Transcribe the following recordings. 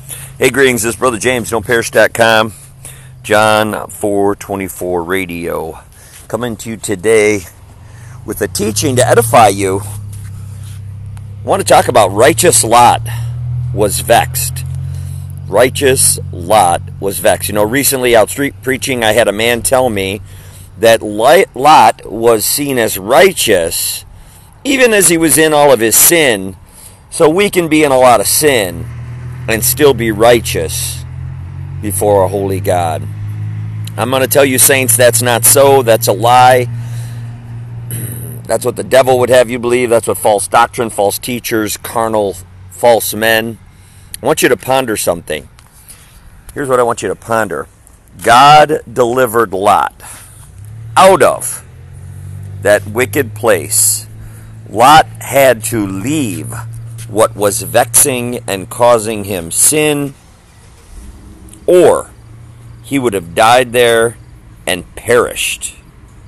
Hey, greetings. This is Brother James, NoPerish.com, John 4:24 Radio. Coming to you today with a teaching to edify you. I want to talk about righteous Lot was vexed. Righteous Lot was vexed. You know, recently out street preaching, I had a man tell me that Lot was seen as righteous even as he was in all of his sin. So we can be in a lot of sin and still be righteous before a holy God. I'm going to tell you, saints, that's not so. That's a lie. That's what the devil would have you believe. That's what false doctrine, false teachers, carnal, false men. I want you to ponder something. Here's what I want you to ponder. God delivered Lot out of that wicked place. Lot had to leave what was vexing and causing him sin, or he would have died there and perished.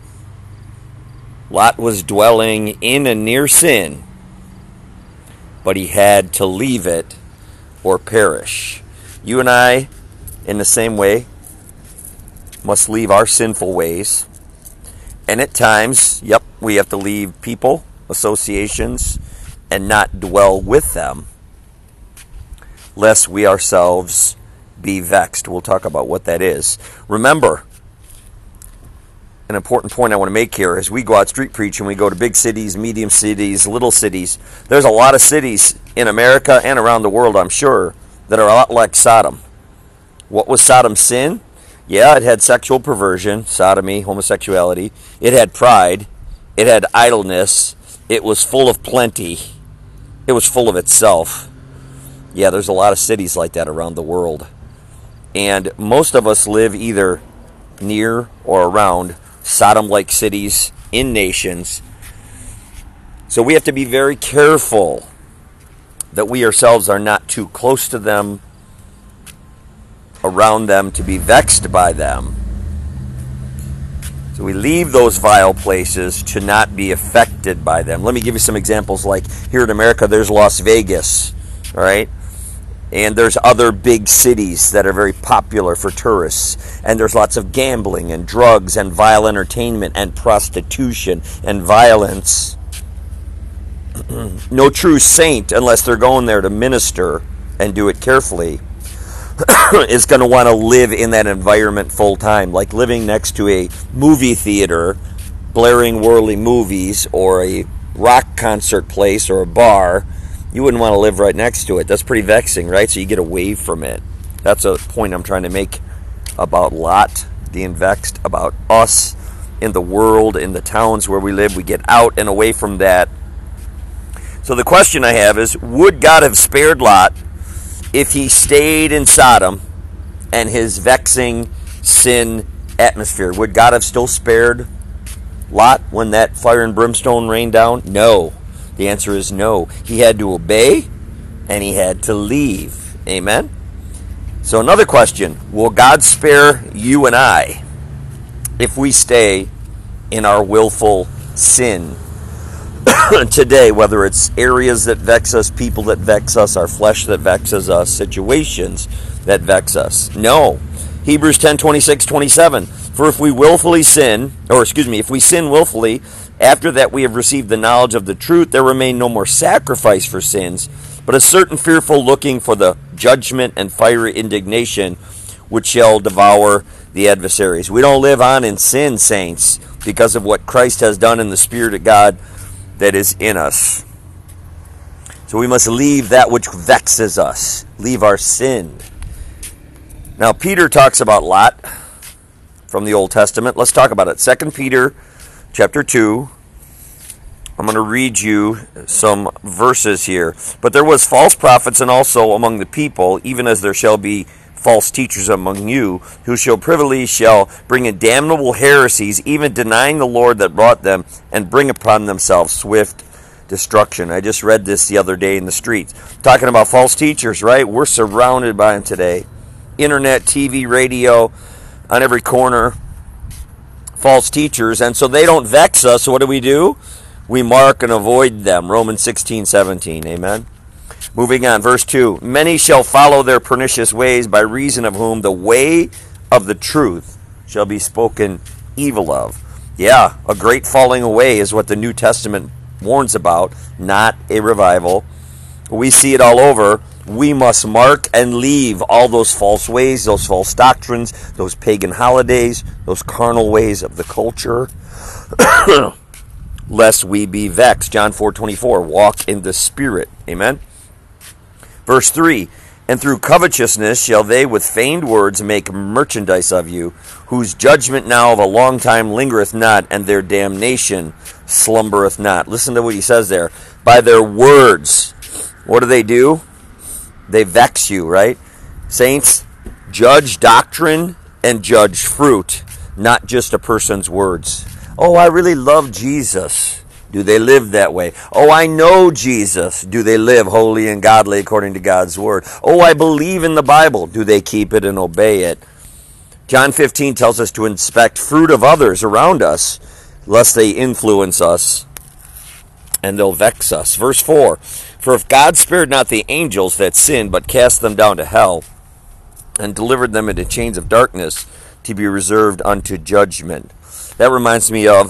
Lot was dwelling in and near sin, but he had to leave it or perish. You and I, in the same way, must leave our sinful ways. And at times, we have to leave people, associations, and not dwell with them, lest we ourselves be vexed. We'll talk about what that is. Remember, an important point I want to make here is we go out street preaching, we go to big cities, medium cities, little cities. There's a lot of cities in America and around the world, I'm sure, that are a lot like Sodom. What was Sodom's sin? Yeah, it had sexual perversion, sodomy, homosexuality. It had pride. It had idleness. It was full of plenty. It was full of itself. Yeah, there's a lot of cities like that around the world. And most of us live either near or around Sodom-like cities in nations. So we have to be very careful that we ourselves are not too close to them, around them, to be vexed by them. So we leave those vile places to not be affected by them. Let me give you some examples. Like here in America, there's Las Vegas, all right? And there's other big cities that are very popular for tourists. And there's lots of gambling and drugs and vile entertainment and prostitution and violence. No true saint, unless they're going there to minister and do it carefully, is going to want to live in that environment full time, like living next to a movie theater, blaring worldly movies, or a rock concert place or a bar. You wouldn't want to live right next to it. That's pretty vexing, right? So you get away from it. That's a point I'm trying to make about Lot being vexed, about us in the world, in the towns where we live. We get out and away from that. So the question I have is, would God have spared Lot if he stayed in Sodom and his vexing sin atmosphere? Would God have still spared Lot when that fire and brimstone rained down? No. The answer is no. He had to obey and he had to leave. Amen? So another question, will God spare you and I if we stay in our willful sin today, whether it's areas that vex us, people that vex us, our flesh that vexes us, situations that vex us? No. Hebrews 10:26-27. For if we sin willfully, after that we have received the knowledge of the truth, there remain no more sacrifice for sins, but a certain fearful looking for the judgment and fiery indignation which shall devour the adversaries. We don't live on in sin, saints, because of what Christ has done in the Spirit of God that is in us. So we must leave that which vexes us, leave our sin. Now Peter talks about Lot from the Old Testament. Let's talk about it. 2 Peter chapter 2. I'm going to read you some verses here. But there was false prophets and also among the people, even as there shall be false teachers among you, who privily shall bring in damnable heresies, even denying the Lord that brought them, and bring upon themselves swift destruction. I just read this the other day in the streets. Talking about false teachers, right? We're surrounded by them today. Internet, TV, radio, on every corner. False teachers. And so they don't vex us. So what do? We mark and avoid them. Romans 16:17. Amen. Moving on, verse 2. Many shall follow their pernicious ways, by reason of whom the way of the truth shall be spoken evil of. Yeah, a great falling away is what the New Testament warns about, not a revival. We see it all over. We must mark and leave all those false ways, those false doctrines, those pagan holidays, those carnal ways of the culture, lest we be vexed. John 4:24, walk in the Spirit. Amen. Verse 3, and through covetousness shall they with feigned words make merchandise of you, whose judgment now of a long time lingereth not, and their damnation slumbereth not. Listen to what he says there. By their words, what do? They vex you, right? Saints, judge doctrine and judge fruit, not just a person's words. Oh, I really love Jesus. Do they live that way? Oh, I know Jesus. Do they live holy and godly according to God's word? Oh, I believe in the Bible. Do they keep it and obey it? John 15 tells us to inspect fruit of others around us, lest they influence us and they'll vex us. Verse 4, for if God spared not the angels that sinned, but cast them down to hell, and delivered them into chains of darkness to be reserved unto judgment. That reminds me of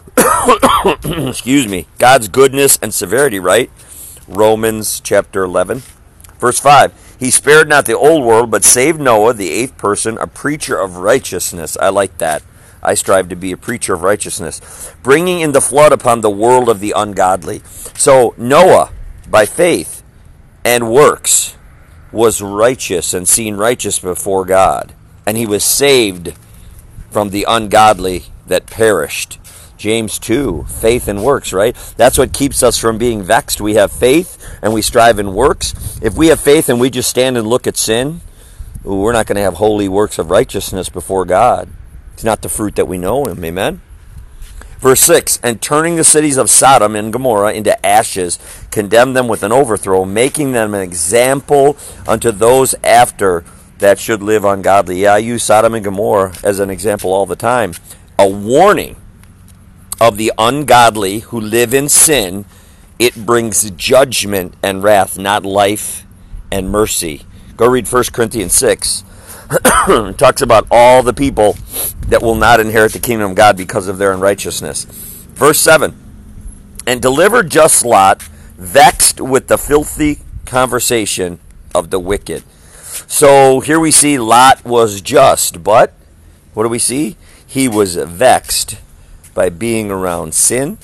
excuse me, God's goodness and severity, right? Romans chapter 11, verse 5. He spared not the old world, but saved Noah, the eighth person, a preacher of righteousness. I like that. I strive to be a preacher of righteousness, bringing in the flood upon the world of the ungodly. So Noah, by faith and works, was righteous and seen righteous before God, and he was saved from the ungodly that perished. James 2, faith and works, right? That's what keeps us from being vexed. We have faith and we strive in works. If we have faith and we just stand and look at sin, we're not going to have holy works of righteousness before God. It's not the fruit that we know him. Amen? Verse 6, and turning the cities of Sodom and Gomorrah into ashes, condemned them with an overthrow, making them an example unto those after that should live ungodly. Yeah, I use Sodom and Gomorrah as an example all the time. A warning of the ungodly who live in sin. It brings judgment and wrath, not life and mercy. Go read 1 Corinthians 6. It talks about all the people that will not inherit the kingdom of God because of their unrighteousness. Verse 7. And delivered just Lot, vexed with the filthy conversation of the wicked. So here we see Lot was just, but what do we see? He was vexed by being around sin.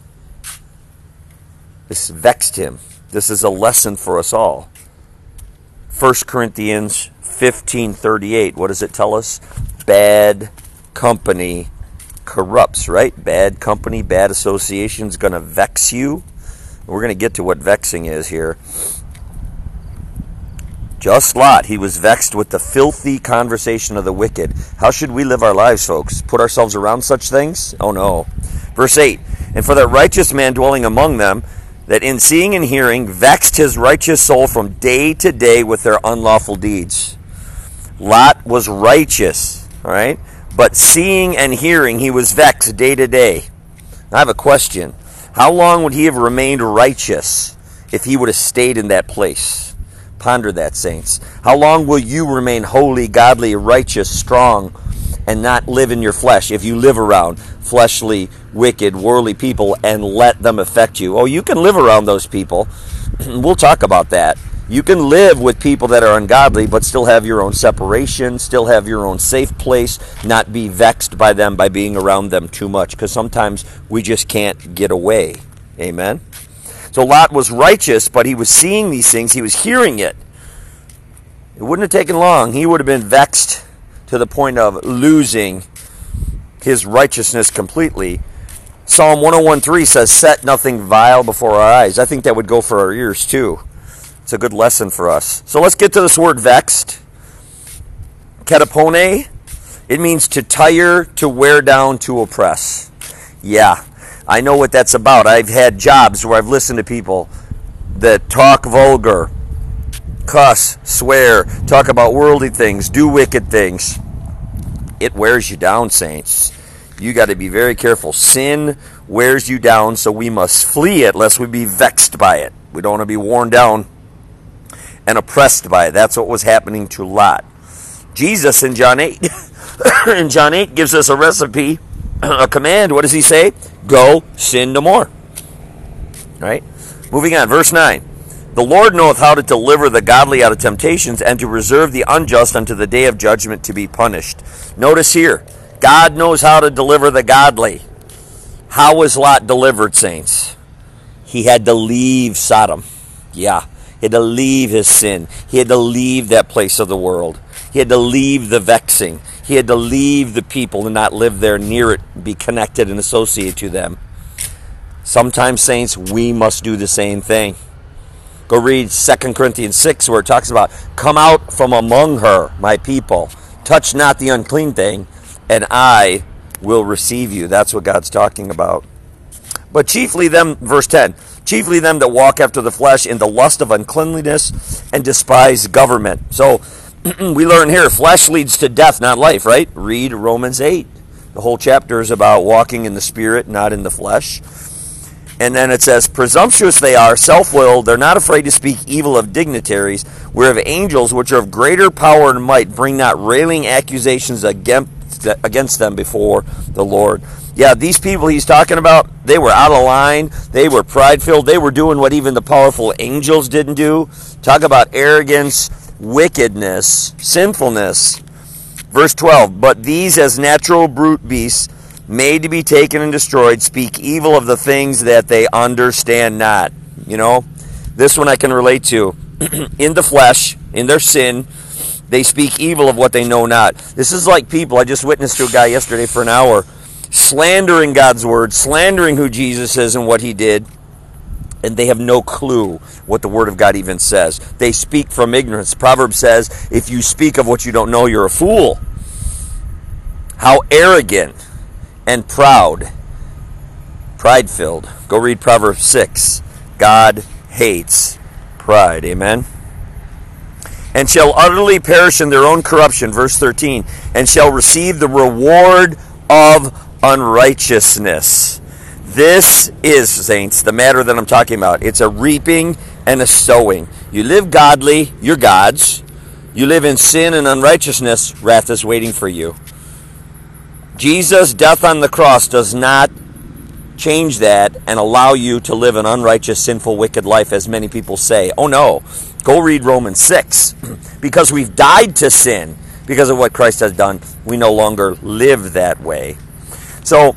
This vexed him. This is a lesson for us all. 1 Corinthians 15:38. What does it tell us? Bad company corrupts, right? Bad company, bad association is going to vex you. We're going to get to what vexing is here. Just Lot, he was vexed with the filthy conversation of the wicked. How should we live our lives, folks? Put ourselves around such things? Oh no. Verse 8, and for that righteous man dwelling among them, that in seeing and hearing vexed his righteous soul from day to day with their unlawful deeds. Lot was righteous, all right? But seeing and hearing, he was vexed day to day. I have a question. How long would he have remained righteous if he would have stayed in that place? Ponder that, saints. How long will you remain holy, godly, righteous, strong, and not live in your flesh if you live around fleshly, wicked, worldly people and let them affect you? Oh, you can live around those people. We'll talk about that. You can live with people that are ungodly, but still have your own separation, still have your own safe place, not be vexed by them by being around them too much, because sometimes we just can't get away. Amen? So Lot was righteous, but he was seeing these things. He was hearing it. It wouldn't have taken long. He would have been vexed to the point of losing his righteousness completely. Psalm 101:3 says, set nothing vile before our eyes. I think that would go for our ears too. It's a good lesson for us. So let's get to this word vexed. Katapone. It means to tire, to wear down, to oppress. Yeah. I know what that's about. I've had jobs where I've listened to people that talk vulgar, cuss, swear, talk about worldly things, do wicked things. It wears you down, saints. You got to be very careful. Sin wears you down, so we must flee it lest we be vexed by it. We don't want to be worn down and oppressed by it. That's what was happening to Lot. Jesus in John 8, in John 8 gives us a recipe, a command. What does he say? Go, sin no more. Right? Moving on, verse 9. The Lord knoweth how to deliver the godly out of temptations, and to reserve the unjust unto the day of judgment to be punished. Notice here, God knows how to deliver the godly. How was Lot delivered, saints? He had to leave Sodom. Yeah, he had to leave his sin. He had to leave that place of the world. He had to leave the vexing. He had to leave the people and not live there near it, be connected and associated to them. Sometimes, saints, we must do the same thing. Go read 2 Corinthians 6, where it talks about, come out from among her, my people. Touch not the unclean thing, and I will receive you. That's what God's talking about. But chiefly them, verse 10, chiefly them that walk after the flesh in the lust of uncleanliness and despise government. So we learn here, flesh leads to death, not life, right? Read Romans 8. The whole chapter is about walking in the Spirit, not in the flesh. And then it says, presumptuous they are, self-willed, they're not afraid to speak evil of dignitaries, whereof angels, which are of greater power and might, bring not railing accusations against them before the Lord. Yeah, these people he's talking about, they were out of line, they were pride-filled, they were doing what even the powerful angels didn't do. Talk about arrogance, wickedness, sinfulness. Verse 12, but these as natural brute beasts, made to be taken and destroyed, speak evil of the things that they understand not. You know, this one I can relate to. In the flesh, in their sin, they speak evil of what they know not. This is like people, I just witnessed to a guy yesterday for an hour, slandering God's word, slandering who Jesus is and what he did, and they have no clue what the word of God even says. They speak from ignorance. Proverbs says, if you speak of what you don't know, you're a fool. How arrogant and proud, pride-filled. Go read Proverbs 6. God hates pride. Amen. And shall utterly perish in their own corruption. Verse 13. And shall receive the reward of unrighteousness. This is, saints, the matter that I'm talking about. It's a reaping and a sowing. You live godly, you're God's. You live in sin and unrighteousness, wrath is waiting for you. Jesus' death on the cross does not change that and allow you to live an unrighteous, sinful, wicked life, as many people say. Oh no, go read Romans 6. Because we've died to sin because of what Christ has done, we no longer live that way. So,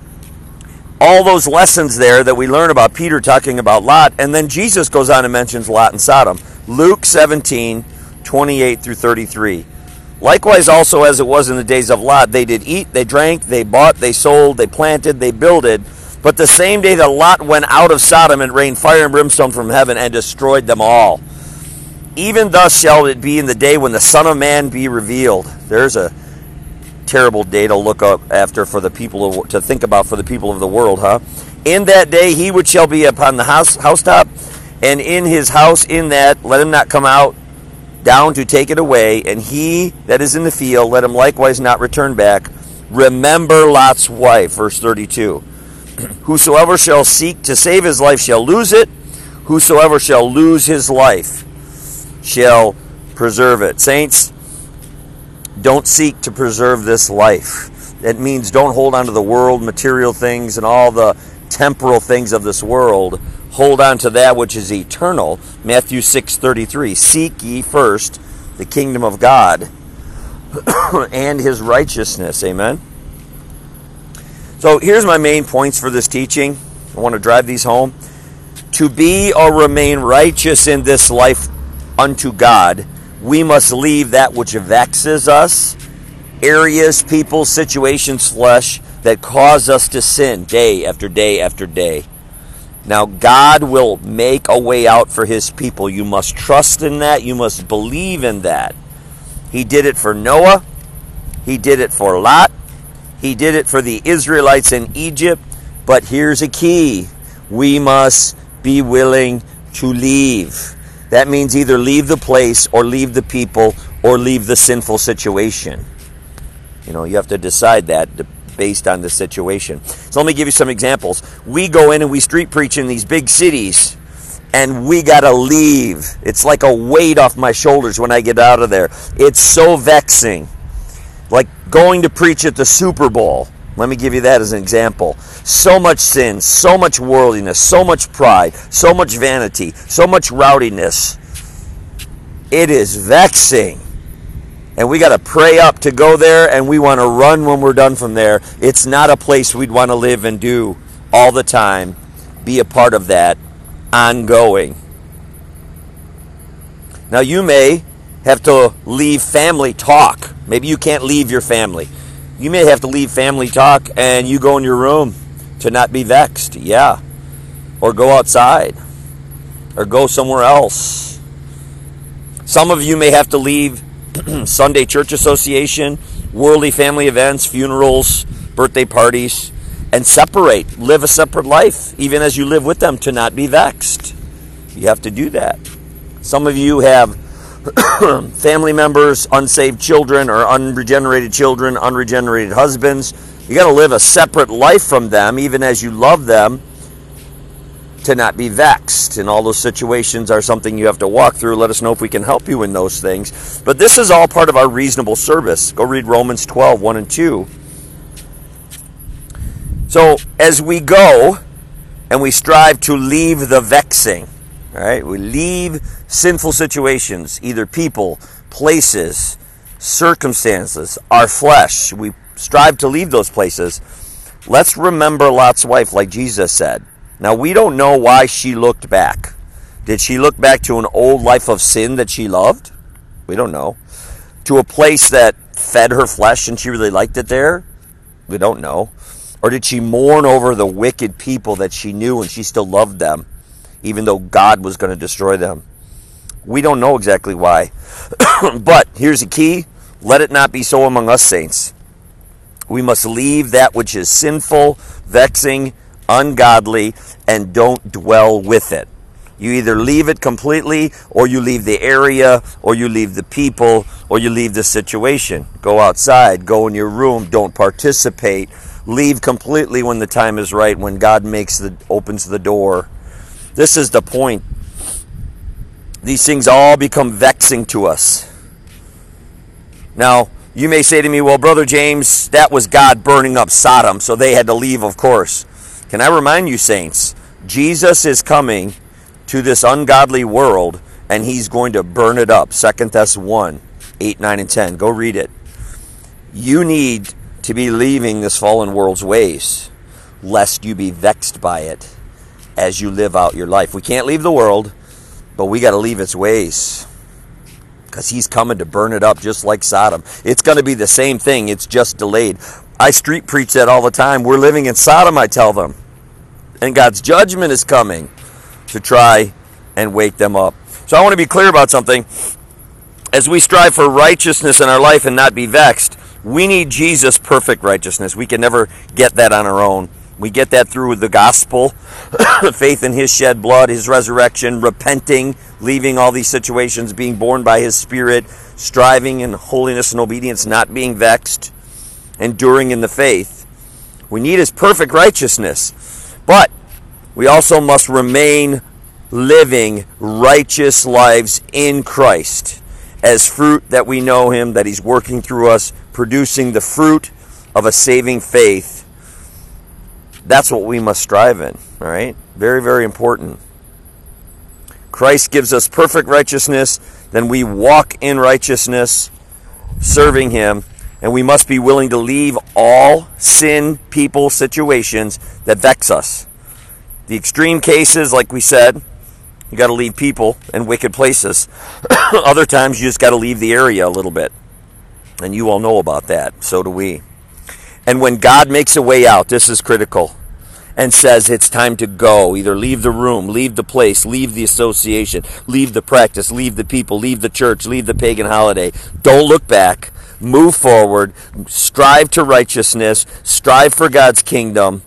all those lessons there that we learn about Peter talking about Lot, and then Jesus goes on and mentions Lot and Sodom. Luke 17, 28 through 33. Likewise also as it was in the days of Lot, they did eat, they drank, they bought, they sold, they planted, they builded. But the same day that Lot went out of Sodom, it rained fire and brimstone from heaven and destroyed them all. Even thus shall it be in the day when the Son of Man be revealed. There's a terrible day to look up after for the people to think about for the people of the world, huh? In that day he which shall be upon the housetop, and in his house in that, let him not come out down to take it away, and he that is in the field, let him likewise not return back. Remember Lot's wife, verse 32. Whosoever shall seek to save his life shall lose it. Whosoever shall lose his life shall preserve it. Saints, don't seek to preserve this life. That means don't hold on to the world, material things, and all the temporal things of this world. Hold on to that which is eternal. Matthew 6:33. Seek ye first the kingdom of God and his righteousness. Amen. So here's my main points for this teaching. I want to drive these home. To be or remain righteous in this life unto God, we must leave that which vexes us, areas, people, situations, flesh, that cause us to sin day after day after day. Now, God will make a way out for his people. You must trust in that. You must believe in that. He did it for Noah. He did it for Lot. He did it for the Israelites in Egypt. But here's a key. We must be willing to leave. That means either leave the place or leave the people or leave the sinful situation. You know, you have to decide that based on the situation. So let me give you some examples. We go in and we street preach in these big cities, And we got to leave. It's like a weight off my shoulders when I get out of there. It's so vexing. Like going to preach at the Super Bowl. Let me give you that as an example. So much sin, so much worldliness, so much pride, so much vanity, so much rowdiness. It is vexing. And we got to pray up to go there, and we want to run when we're done from there. It's not a place we'd want to live and do all the time. Be a part of that ongoing. Now you may have to leave family talk. Maybe you can't leave your family. You may have to leave family talk and you go in your room to not be vexed. Yeah. Or go outside. Or go somewhere else. Some of you may have to leave Sunday church association, worldly family events, funerals, birthday parties, and separate. Live a separate life, even as you live with them, to not be vexed. You have to do that. Some of you have family members, unsaved children, or unregenerated children, unregenerated husbands. You got to live a separate life from them, even as you love them, to not be vexed. And all those situations are something you have to walk through. Let us know if we can help you in those things. But this is all part of our reasonable service. Go read Romans 12, 1 and 2. So as we go and we strive to leave the vexing, all right, we leave sinful situations, either people, places, circumstances, our flesh. We strive to leave those places. Let's remember Lot's wife, like Jesus said. Now, we don't know why she looked back. Did she look back to an old life of sin that she loved? We don't know. To a place that fed her flesh and she really liked it there? We don't know. Or did she mourn over the wicked people that she knew and she still loved them, even though God was going to destroy them? We don't know exactly why. But here's the key. Let it not be so among us, saints. We must leave that which is sinful, vexing, ungodly, and don't dwell with it. You either leave it completely, or you leave the area, or you leave the people, or you leave the situation. Go outside, go in your room, don't participate. Leave completely when the time is right, when God opens the door. This is the point. These things all become vexing to us. Now, you may say to me, well, Brother James, that was God burning up Sodom, so they had to leave, of course. Can I remind you, saints, Jesus is coming to this ungodly world, and he's going to burn it up. 2 Thess 1, 8, 9, and 10. Go read it. You need to be leaving this fallen world's ways, lest you be vexed by it as you live out your life. We can't leave the world, but we got to leave its ways, because he's coming to burn it up just like Sodom. It's going to be the same thing. It's just delayed. I street preach that all the time. We're living in Sodom, I tell them. And God's judgment is coming to try and wake them up. So I want to be clear about something. As we strive for righteousness in our life and not be vexed, we need Jesus' perfect righteousness. We can never get that on our own. We get that through the gospel, faith in his shed blood, his resurrection, repenting, leaving all these situations, being born by his Spirit, striving in holiness and obedience, not being vexed, enduring in the faith. We need his perfect righteousness. But we also must remain living righteous lives in Christ as fruit that we know him, that he's working through us, producing the fruit of a saving faith. That's what we must strive in, all right? Very, very important. Christ gives us perfect righteousness, then we walk in righteousness, serving him, and we must be willing to leave all sin, people, situations that vex us. The extreme cases, like we said, you got to leave people and wicked places. Other times, you just got to leave the area a little bit. And you all know about that. So do we. And when God makes a way out, this is critical, and says it's time to go, either leave the room, leave the place, leave the association, leave the practice, leave the people, leave the church, leave the pagan holiday. Don't look back. Move forward. Strive to righteousness. Strive for God's kingdom.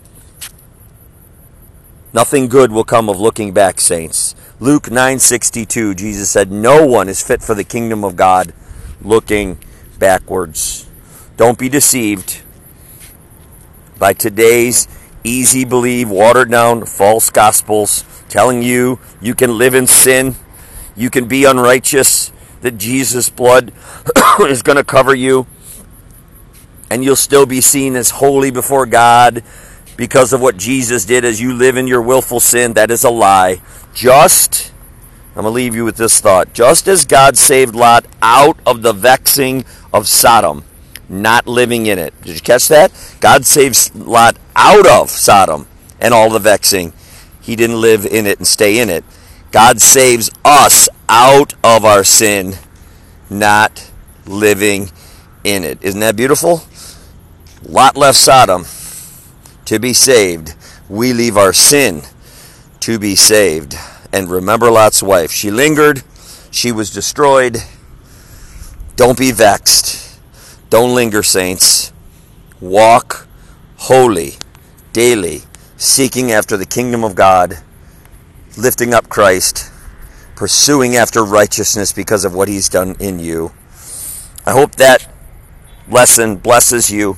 Nothing good will come of looking back, saints. Luke 9:62, Jesus said, no one is fit for the kingdom of God looking backwards. Don't be deceived by today's easy believe, watered down false gospels telling you you can live in sin, you can be unrighteous, that Jesus' blood is going to cover you, and you'll still be seen as holy before God because of what Jesus did as you live in your willful sin. That is a lie. I'm going to leave you with this thought. Just as God saved Lot out of the vexing of Sodom, not living in it. Did you catch that? God saves Lot out of Sodom and all the vexing. He didn't live in it and stay in it. God saves us out of our sin, not living in it. Isn't that beautiful? Lot left Sodom to be saved. We leave our sin to be saved. And remember Lot's wife. She lingered. She was destroyed. Don't be vexed. Don't linger, saints. Walk holy, daily, seeking after the kingdom of God, lifting up Christ, pursuing after righteousness because of what he's done in you. I hope that lesson blesses you.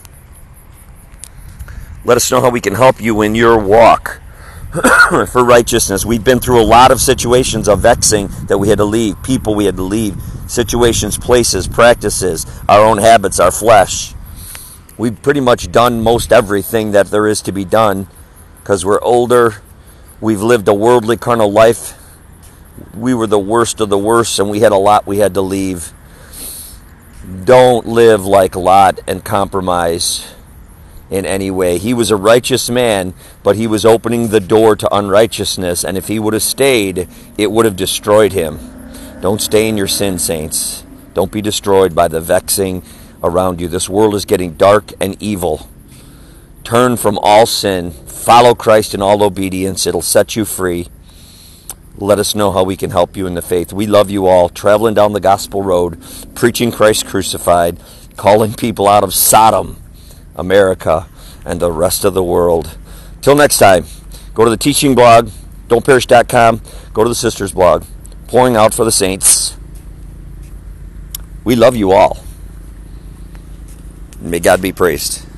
Let us know how we can help you in your walk for righteousness. We've been through a lot of situations of vexing that we had to leave, people we had to leave, situations, places, practices, our own habits, our flesh. We've pretty much done most everything that there is to be done because we're older. We've lived a worldly, carnal life. We were the worst of the worst, and we had a lot we had to leave. Don't live like Lot and compromise in any way. He was a righteous man, but he was opening the door to unrighteousness, and if he would have stayed, it would have destroyed him. Don't stay in your sin, saints. Don't be destroyed by the vexing around you. This world is getting dark and evil. Turn from all sin. Follow Christ in all obedience. It'll set you free. Let us know how we can help you in the faith. We love you all, traveling down the gospel road, preaching Christ crucified, calling people out of Sodom, America, and the rest of the world. Till next time, go to the teaching blog, don'tperish.com, go to the sisters blog, pouring out for the saints. We love you all. May God be praised.